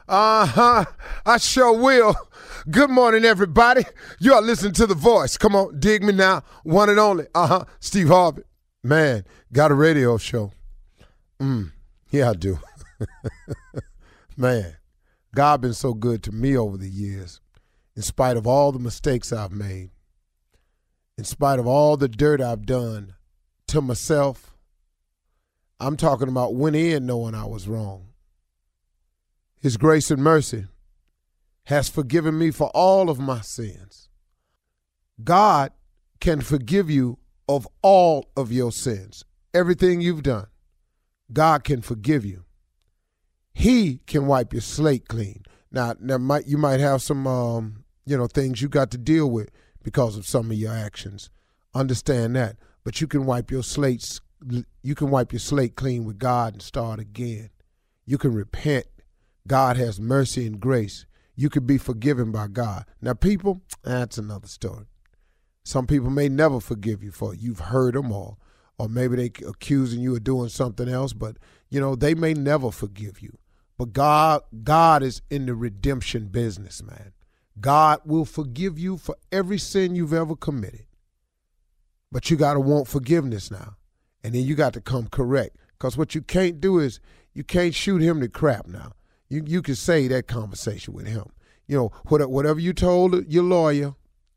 Uh-huh. I sure will. Good morning, everybody. You are listening to The Voice. Come on, dig me now. One and only. Steve Harvey. Man, got a radio show. Yeah, I do. Man, God been so good to me over the years, in spite of all the mistakes I've made, in spite of all the dirt I've done to myself. I'm talking about went in knowing I was wrong. His grace and mercy has forgiven me for all of my sins. God can forgive you of all of your sins. Everything you've done, God can forgive you. He can wipe your slate clean. Now you might have some things you got to deal with because of some of your actions. Understand that. But you can wipe your slate clean with God and start again. You can repent. God has mercy and grace. You can be forgiven by God. Now, people, that's another story. Some people may never forgive you for it. You've heard them all. Or maybe they accusing you of doing something else, but, they may never forgive you. But God is in the redemption business, man. God will forgive you for every sin you've ever committed. But you got to want forgiveness now. And then you got to come correct. Because what you can't do is you can't shoot him to crap now. You can say that conversation with him. Whatever you told your lawyer,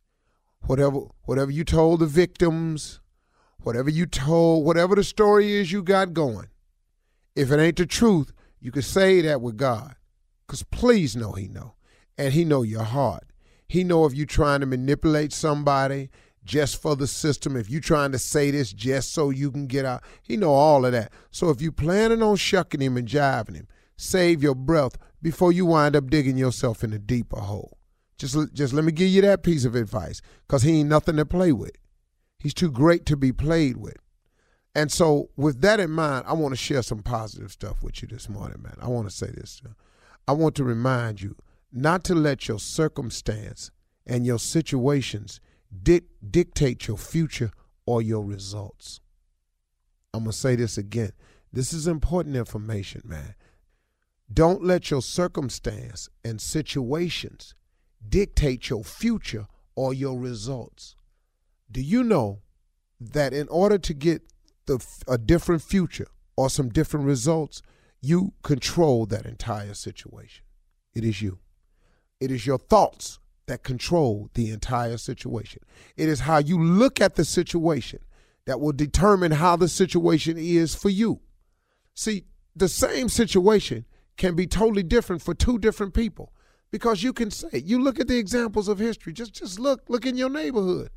whatever you told the victims, whatever the story is you got going, if it ain't the truth, you can say that with God. Because please know he know. And he know your heart. He know if you trying to manipulate somebody just for the system, if you trying to say this just so you can get out, he know all of that. So if you planning on shucking him and jiving him, save your breath before you wind up digging yourself in a deeper hole. Just let me give you that piece of advice, because he ain't nothing to play with. He's too great to be played with. And so with that in mind, I want to share some positive stuff with you this morning, man. I want to say this. I want to remind you not to let your circumstance and your situations dictate your future or your results. I'm going to say this again. This is important information, man. Don't let your circumstance and situations dictate your future or your results. Do you know that in order to get a different future or some different results, you control that entire situation? It is you. It is your thoughts that control the entire situation. It is how you look at the situation that will determine how the situation is for you. See, the same situation can be totally different for two different people, because you can say, you look at the examples of history, just look in your neighborhood.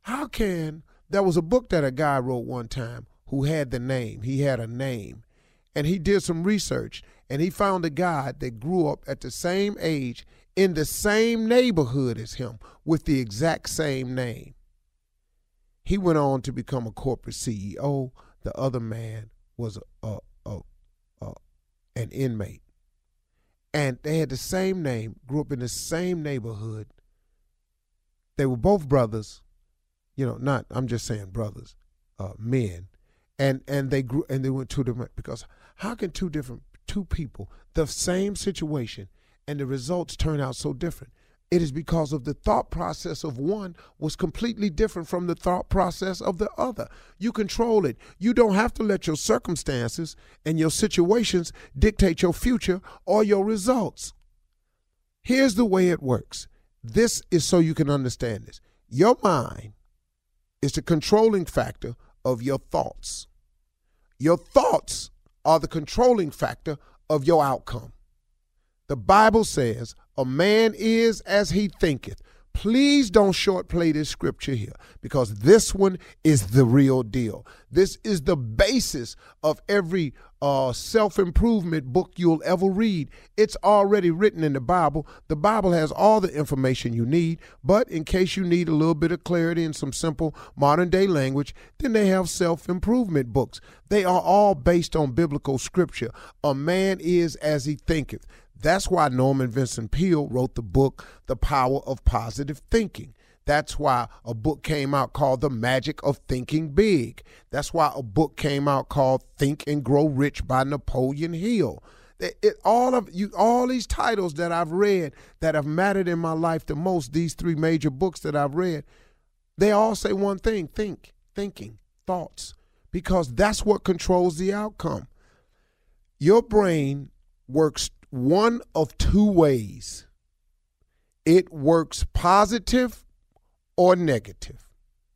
There was a book that a guy wrote one time who had he had a name, and he did some research, and he found a guy that grew up at the same age in the same neighborhood as him with the exact same name. He went on to become a corporate CEO. The other man was an inmate. And they had the same name, grew up in the same neighborhood. They were both brothers, I'm just saying brothers, men. And they grew, and they went two different, because how can two people, the same situation, and the results turn out so different? It is because of the thought process of one was completely different from the thought process of the other. You control it. You don't have to let your circumstances and your situations dictate your future or your results. Here's the way it works. This is so you can understand this. Your mind is the controlling factor of your thoughts. Your thoughts are the controlling factor of your outcome. The Bible says, a man is as he thinketh. Please don't short play this scripture here, because this one is the real deal. This is the basis of every self-improvement book you'll ever read. It's already written in the Bible. The Bible has all the information you need, but in case you need a little bit of clarity in some simple modern day language, then they have self-improvement books. They are all based on biblical scripture. A man is as he thinketh. That's why Norman Vincent Peale wrote the book, The Power of Positive Thinking. That's why a book came out called The Magic of Thinking Big. That's why a book came out called Think and Grow Rich by Napoleon Hill. All these titles that I've read that have mattered in my life the most, these 3 major books that I've read, they all say one thing: thinking, thoughts, because that's what controls the outcome. Your brain works one of 2 ways. It works positive or negative.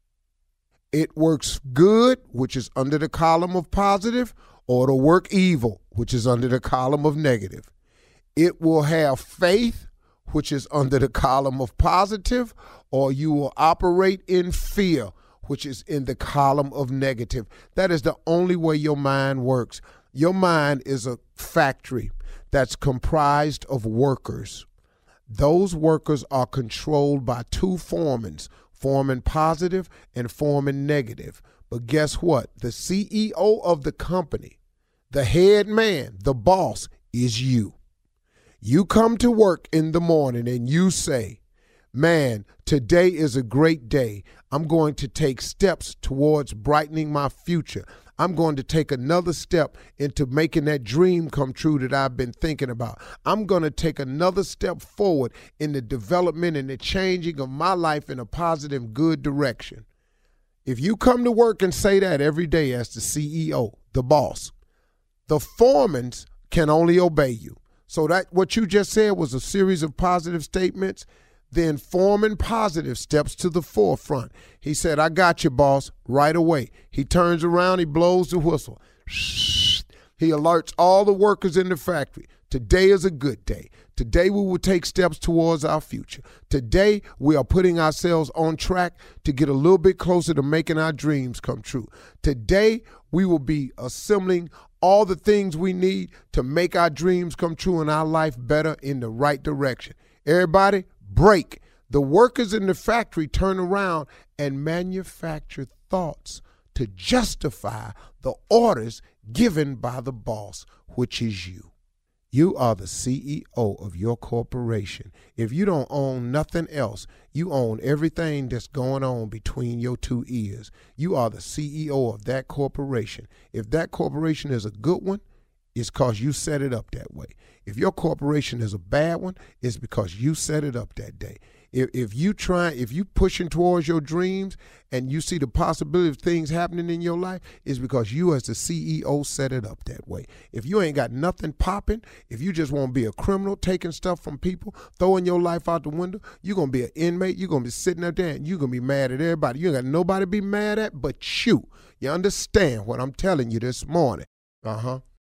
It works good, which is under the column of positive, or it'll work evil, which is under the column of negative. It will have faith, which is under the column of positive, or you will operate in fear, which is in the column of negative. That is the only way your mind works. Your mind is a factory that's comprised of workers. Those workers are controlled by 2 foremans, foreman positive and foreman negative. But guess what? The CEO of the company, the head man, the boss, is you. You come to work in the morning and you say, man, today is a great day. I'm going to take steps towards brightening my future. I'm going to take another step into making that dream come true that I've been thinking about. I'm going to take another step forward in the development and the changing of my life in a positive, good direction. If you come to work and say that every day as the CEO, the boss, the foremans can only obey you. So that what you just said was a series of positive statements. Then foreman positive steps to the forefront. He said, I got you, boss, right away. He turns around, he blows the whistle. He alerts all the workers in the factory. Today is a good day. Today we will take steps towards our future. Today we are putting ourselves on track to get a little bit closer to making our dreams come true. Today we will be assembling all the things we need to make our dreams come true and our life better in the right direction. Everybody, break. The workers in the factory turn around and manufacture thoughts to justify the orders given by the boss, which is you. You are the CEO of your corporation. If you don't own nothing else, you own everything that's going on between your 2 ears. You are the CEO of that corporation. If that corporation is a good one, it's because you set it up that way. If your corporation is a bad one, it's because you set it up that day. If you pushing towards your dreams and you see the possibility of things happening in your life, it's because you as the CEO set it up that way. If you ain't got nothing popping, if you just want to be a criminal, taking stuff from people, throwing your life out the window, you're going to be an inmate, you're going to be sitting up there and you're going to be mad at everybody. You ain't got nobody to be mad at but you. You understand what I'm telling you this morning?